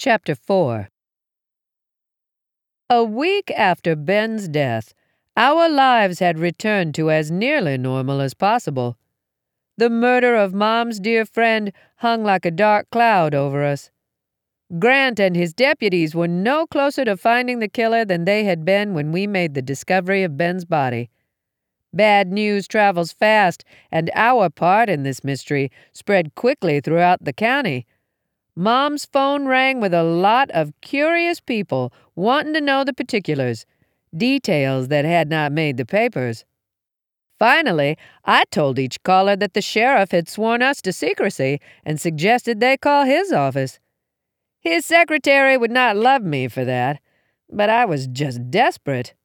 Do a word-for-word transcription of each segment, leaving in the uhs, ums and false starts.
Chapter four. A week after Ben's death, our lives had returned to as nearly normal as possible. The murder of Mom's dear friend hung like a dark cloud over us. Grant and his deputies were no closer to finding the killer than they had been when we made the discovery of Ben's body. Bad news travels fast, and our part in this mystery spread quickly throughout the county. Mom's phone rang with a lot of curious people wanting to know the particulars, details that had not made the papers. Finally, I told each caller that the sheriff had sworn us to secrecy and suggested they call his office. His secretary would not love me for that, but I was just desperate.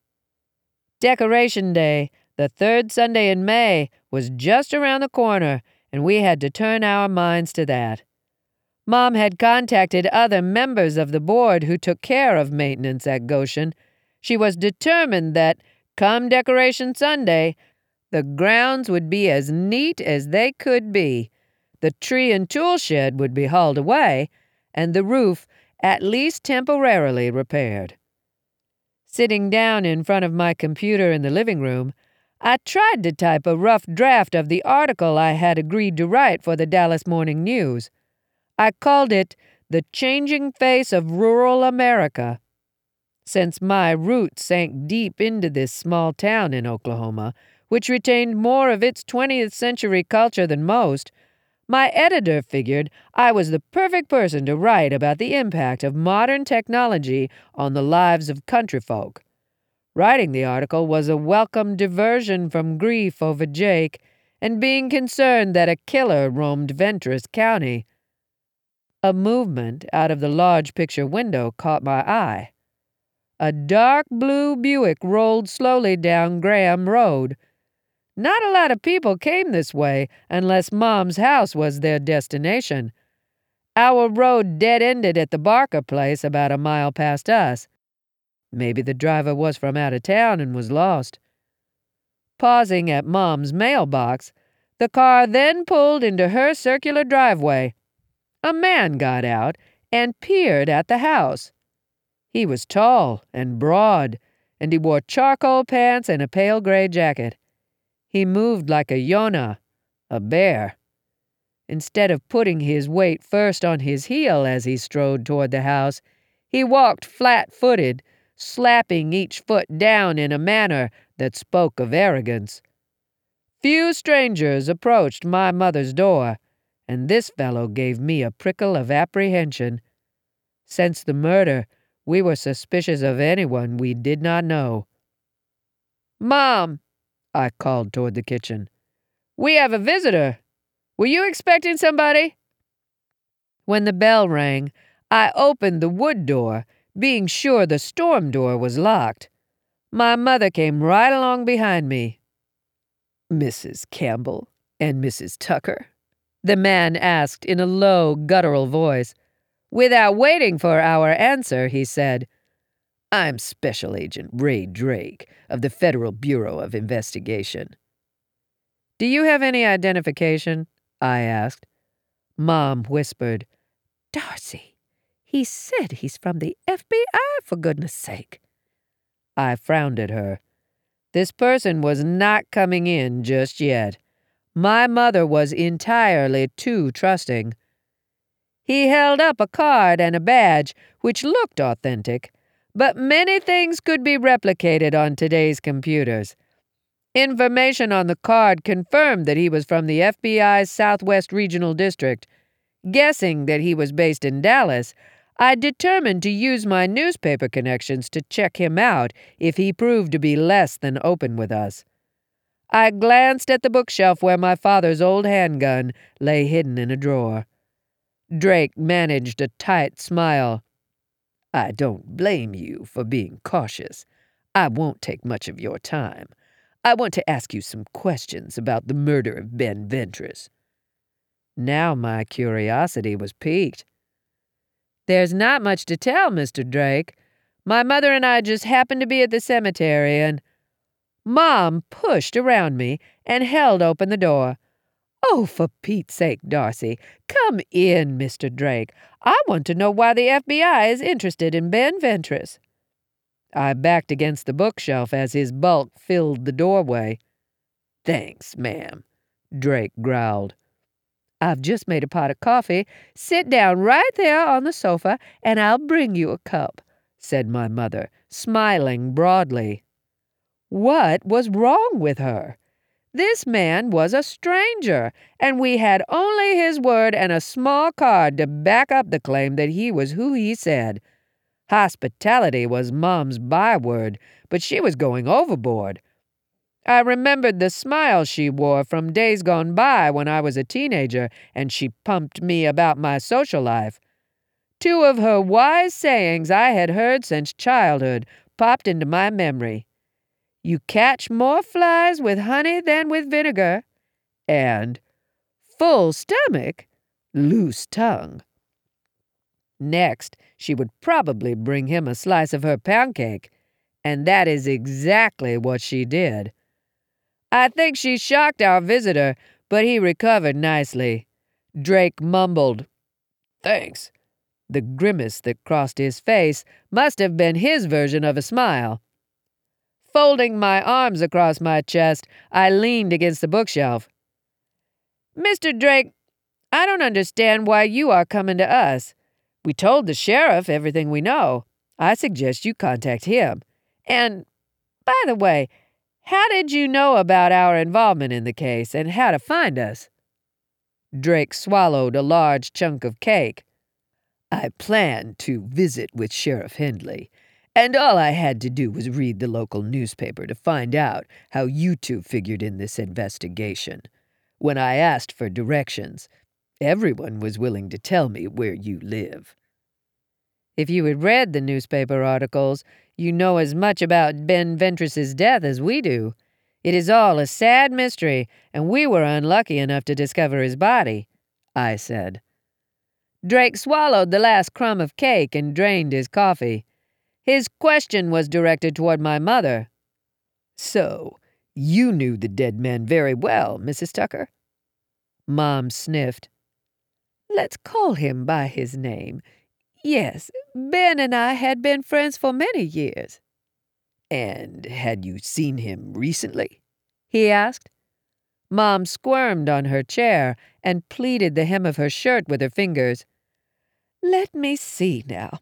Decoration Day, the third Sunday in May, was just around the corner, and we had to turn our minds to that. Mom had contacted other members of the board who took care of maintenance at Goshen. She was determined that, come Decoration Sunday, the grounds would be as neat as they could be. The tree and tool shed would be hauled away, and the roof at least temporarily repaired. Sitting down in front of my computer in the living room, I tried to type a rough draft of the article I had agreed to write for the Dallas Morning News. I called it The Changing Face of Rural America. Since my roots sank deep into this small town in Oklahoma, which retained more of its twentieth century culture than most, my editor figured I was the perfect person to write about the impact of modern technology on the lives of country folk. Writing the article was a welcome diversion from grief over Jake and being concerned that a killer roamed Ventress County. A movement out of the large picture window caught my eye. A dark blue Buick rolled slowly down Graham Road. Not a lot of people came this way unless Mom's house was their destination. Our road dead-ended at the Barker place about a mile past us. Maybe the driver was from out of town and was lost. Pausing at Mom's mailbox, the car then pulled into her circular driveway. A man got out and peered at the house. He was tall and broad, and he wore charcoal pants and a pale gray jacket. He moved like a Yona, a bear. Instead of putting his weight first on his heel as he strode toward the house, he walked flat-footed, slapping each foot down in a manner that spoke of arrogance. Few strangers approached my mother's door, and this fellow gave me a prickle of apprehension. Since the murder, we were suspicious of anyone we did not know. "Mom," I called toward the kitchen. "We have a visitor. Were you expecting somebody?" When the bell rang, I opened the wood door, being sure the storm door was locked. My mother came right along behind me. "Missus Campbell and Missus Tucker?" the man asked in a low, guttural voice. Without waiting for our answer, he said, "I'm Special Agent Ray Drake of the Federal Bureau of Investigation." "Do you have any identification?" I asked. Mom whispered, "Darcy, he said he's from the F B I, for goodness sake." I frowned at her. This person was not coming in just yet. My mother was entirely too trusting. He held up a card and a badge, which looked authentic, but many things could be replicated on today's computers. Information on the card confirmed that he was from the F B I's Southwest Regional District. Guessing that he was based in Dallas, I determined to use my newspaper connections to check him out if he proved to be less than open with us. I glanced at the bookshelf where my father's old handgun lay hidden in a drawer. Drake managed a tight smile. "I don't blame you for being cautious. I won't take much of your time. I want to ask you some questions about the murder of Ben Ventress." Now my curiosity was piqued. "There's not much to tell, Mister Drake. My mother and I just happened to be at the cemetery and—" Mom pushed around me and held open the door. "Oh, for Pete's sake, Darcy, come in, Mister Drake. I want to know why the F B I is interested in Ben Ventris." I backed against the bookshelf as his bulk filled the doorway. "Thanks, ma'am," Drake growled. "I've just made a pot of coffee. Sit down right there on the sofa, and I'll bring you a cup," said my mother, smiling broadly. What was wrong with her? This man was a stranger, and we had only his word and a small card to back up the claim that he was who he said. Hospitality was Mom's byword, but she was going overboard. I remembered the smile she wore from days gone by when I was a teenager and she pumped me about my social life. Two of her wise sayings I had heard since childhood popped into my memory. "You catch more flies with honey than with vinegar," and "full stomach, loose tongue." Next, she would probably bring him a slice of her pound cake, and that is exactly what she did. I think she shocked our visitor, but he recovered nicely. Drake mumbled, "Thanks." The grimace that crossed his face must have been his version of a smile. Folding my arms across my chest, I leaned against the bookshelf. "Mister Drake, I don't understand why you are coming to us. We told the sheriff everything we know. I suggest you contact him. And, by the way, how did you know about our involvement in the case and how to find us?" Drake swallowed a large chunk of cake. "I planned to visit with Sheriff Hindley, and all I had to do was read the local newspaper to find out how you two figured in this investigation. When I asked for directions, everyone was willing to tell me where you live." If you had read the newspaper articles, you know as much about Ben Ventris's death as we do. It is all a sad mystery, and we were unlucky enough to discover his body, I said. Drake swallowed the last crumb of cake and drained his coffee. His question was directed toward my mother. "So, you knew the dead man very well, Missus Tucker?" Mom sniffed. "Let's call him by his name. Yes, Ben and I had been friends for many years." "And had you seen him recently?" he asked. Mom squirmed on her chair and pleated the hem of her shirt with her fingers. "Let me see now.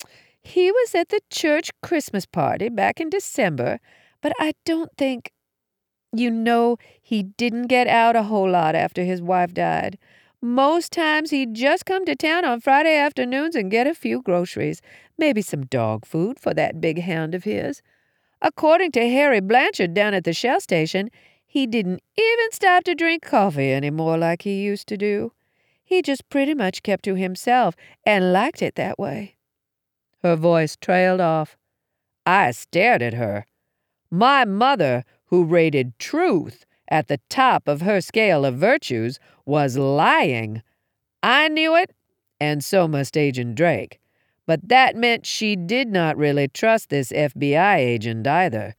He was at the church Christmas party back in December, but I don't think... You know, he didn't get out a whole lot after his wife died. Most times he'd just come to town on Friday afternoons and get a few groceries, maybe some dog food for that big hound of his. According to Harry Blanchard down at the Shell station, he didn't even stop to drink coffee anymore like he used to do. He just pretty much kept to himself and liked it that way." Her voice trailed off. I stared at her. My mother, who rated truth at the top of her scale of virtues, was lying. I knew it, and so must Agent Drake. But that meant she did not really trust this F B I agent either.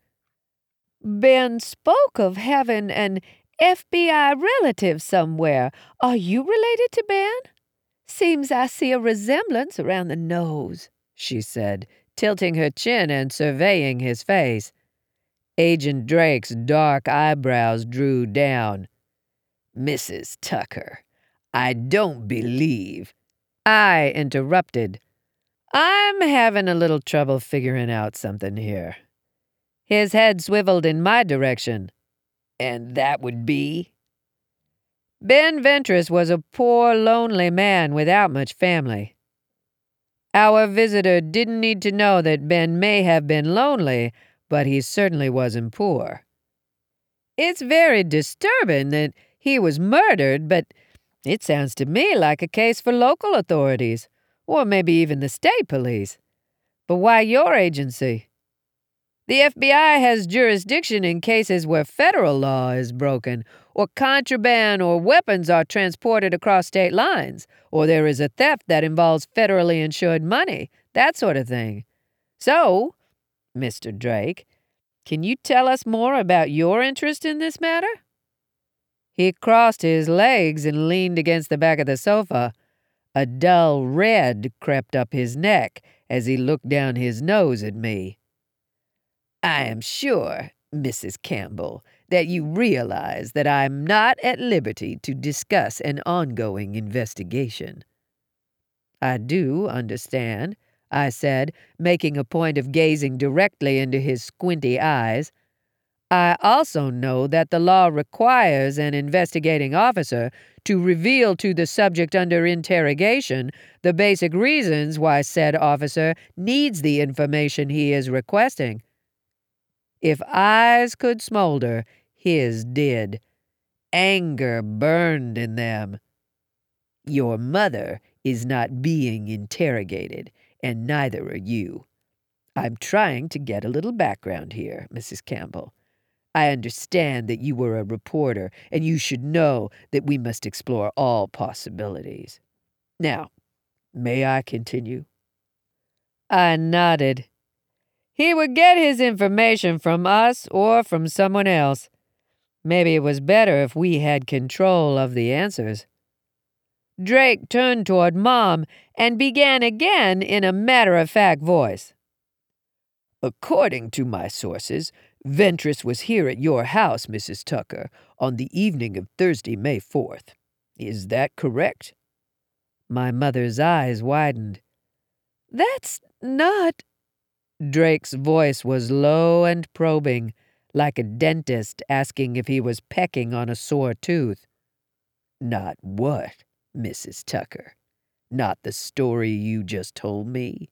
"Ben spoke of having an F B I relative somewhere. Are you related to Ben? Seems I see a resemblance around the nose," she said, tilting her chin and surveying his face. Agent Drake's dark eyebrows drew down. "Missus Tucker, I don't believe—" I interrupted. "I'm having a little trouble figuring out something here." His head swiveled in my direction. "And that would be?" Ben Ventris was a poor, lonely man without much family. Our visitor didn't need to know that Ben may have been lonely, but he certainly wasn't poor. It's very disturbing that he was murdered, but it sounds to me like a case for local authorities, or maybe even the state police. But why your agency? The F B I has jurisdiction in cases where federal law is broken, or contraband or weapons are transported across state lines, or there is a theft that involves federally insured money, that sort of thing. So, Mister Drake, can you tell us more about your interest in this matter?" He crossed his legs and leaned against the back of the sofa. A dull red crept up his neck as he looked down his nose at me. "I am sure, Missus Campbell, that you realize that I am not at liberty to discuss an ongoing investigation." "I do understand," I said, making a point of gazing directly into his squinty eyes. "I also know that the law requires an investigating officer to reveal to the subject under interrogation the basic reasons why said officer needs the information he is requesting. If eyes could smolder, his did. Anger burned in them. Your mother is not being interrogated, and neither are you. I'm trying to get a little background here, Missus Campbell. I understand that you were a reporter, and you should know that we must explore all possibilities. Now, may I continue?" I nodded. He would get his information from us or from someone else. Maybe it was better if we had control of the answers. Drake turned toward Mom and began again in a matter-of-fact voice. "According to my sources, Ventress was here at your house, Missus Tucker, on the evening of Thursday, May fourth. Is that correct?" My mother's eyes widened. "That's not—" Drake's voice was low and probing, like a dentist asking if he was pecking on a sore tooth. "Not what, Missus Tucker? Not the story you just told me?"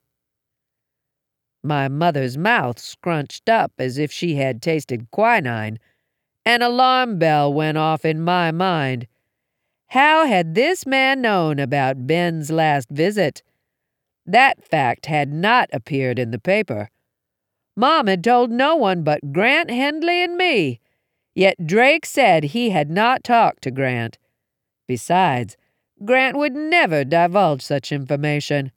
My mother's mouth scrunched up as if she had tasted quinine. An alarm bell went off in my mind. How had this man known about Ben's last visit? That fact had not appeared in the paper. Mom had told no one but Grant Hendley and me, yet Drake said he had not talked to Grant. Besides, Grant would never divulge such information.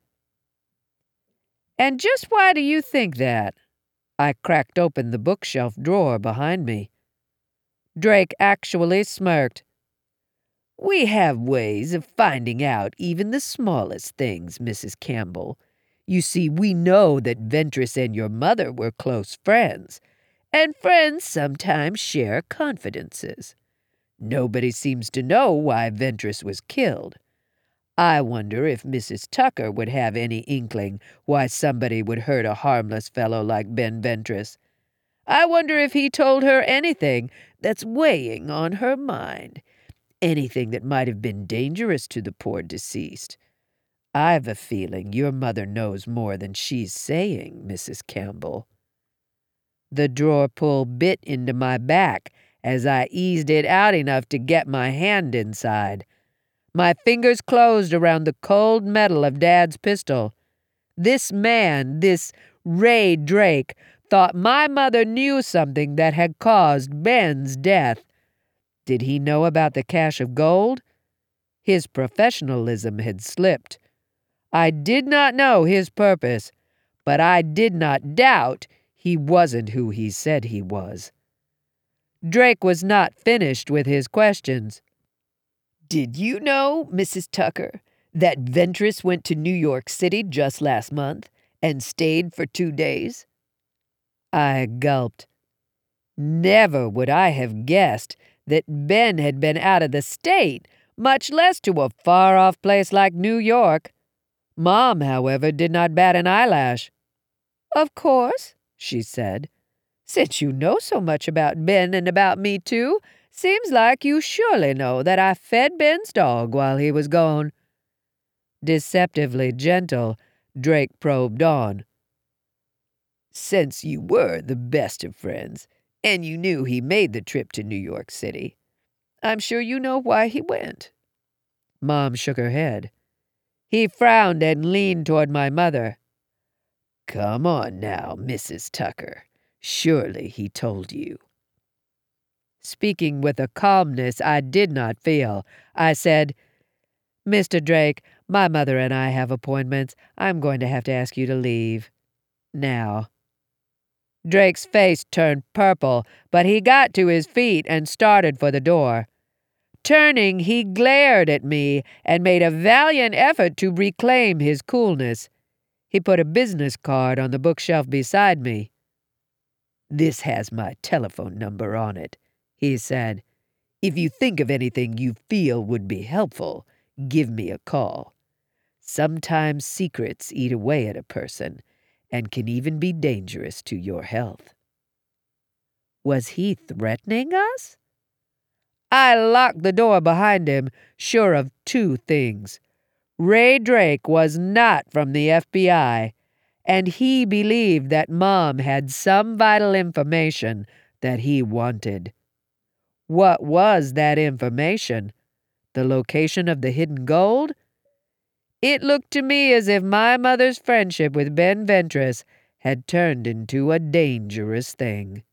"And just why do you think that?" I cracked open the bookshelf drawer behind me. Drake actually smirked. "We have ways of finding out even the smallest things, Missus Campbell. You see, we know that Ventress and your mother were close friends, and friends sometimes share confidences. Nobody seems to know why Ventress was killed. I wonder if Missus Tucker would have any inkling why somebody would hurt a harmless fellow like Ben Ventress. I wonder if he told her anything that's weighing on her mind, anything that might have been dangerous to the poor deceased. I've a feeling your mother knows more than she's saying, Missus Campbell." The drawer pull bit into my back as I eased it out enough to get my hand inside. My fingers closed around the cold metal of Dad's pistol. This man, this Ray Drake, thought my mother knew something that had caused Ben's death. Did he know about the cache of gold? His professionalism had slipped. I did not know his purpose, but I did not doubt he wasn't who he said he was. Drake was not finished with his questions. "Did you know, Missus Tucker, that Ventress went to New York City just last month and stayed for two days?" I gulped. Never would I have guessed that Ben had been out of the state, much less to a far-off place like New York. Mom, however, did not bat an eyelash. "Of course," she said. "Since you know so much about Ben and about me, too, seems like you surely know that I fed Ben's dog while he was gone." Deceptively gentle, Drake probed on. "Since you were the best of friends, and you knew he made the trip to New York City, I'm sure you know why he went." Mom shook her head. He frowned and leaned toward my mother. "Come on now, Missus Tucker. Surely he told you." Speaking with a calmness I did not feel, I said, "Mister Drake, my mother and I have appointments. I'm going to have to ask you to leave. Now." Drake's face turned purple, but he got to his feet and started for the door. Turning, he glared at me and made a valiant effort to reclaim his coolness. He put a business card on the bookshelf beside me. "This has my telephone number on it," he said. "If you think of anything you feel would be helpful, give me a call. Sometimes secrets eat away at a person and can even be dangerous to your health." Was he threatening us? I locked the door behind him, sure of two things. Ray Drake was not from the F B I, and he believed that Mom had some vital information that he wanted. What was that information? The location of the hidden gold? It looked to me as if my mother's friendship with Ben Ventress had turned into a dangerous thing.